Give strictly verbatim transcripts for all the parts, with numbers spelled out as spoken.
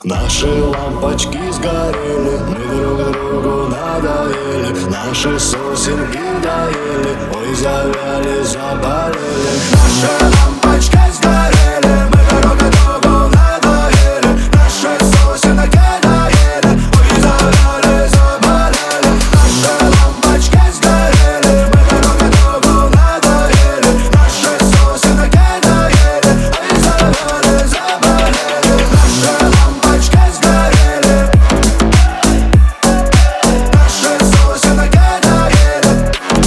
Наши лампочки сгорели, мы друг другу надоели. Наши сосенки доели, ой, завяли, заболели. Наши лампочки сгорели, мы друг другу надоели. Наши сосенки доели, ой, завяли, заболели. Наши лампочки сгорели, мы друг другу надоели. Наши сосенки доели, ой, завяли, заболели. Наши лампочки сгорели, наши сосенки доели.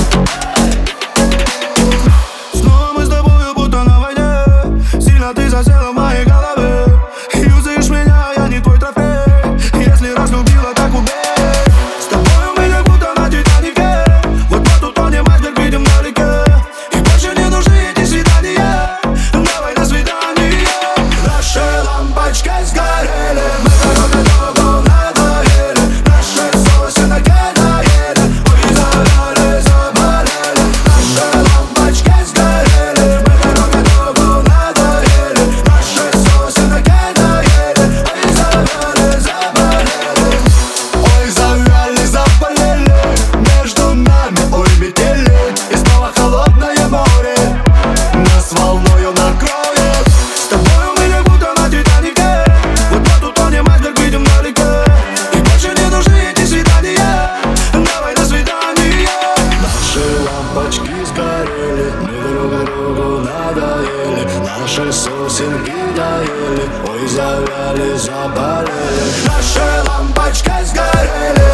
Снова мы с тобою будто на войне. Сильно ты засела в моей голове. Юзаешь меня, я не твой трофей. Если разлюбила, так убей. С тобой у меня будто на Титанике. Вот по ту тоне айсберг видим вдалеке. И больше не нужны эти свидания. Давай на свидание. Наши лампочки сгорели, мы друг другу надоели. Наши сосенки доели, ой, завяли, заболели. Наши лампочки сгорели, мы друг другу надоели. Наши сосенки доели, ой, завяли, заболели. Ой, завяли, заболели. Между нами, ой, метели. И снова холодное море нас волною накроет. С тобой у меня будто на Титанике. Вот по ту тоне айсберг видим вдалеке. И больше не нужны эти свидания. Давай на свидание. Наши лампочки сгорели, мы друг другу надоели. Наши сосенки доели, ой, завяли, заболели. Наши лампочки сгорели.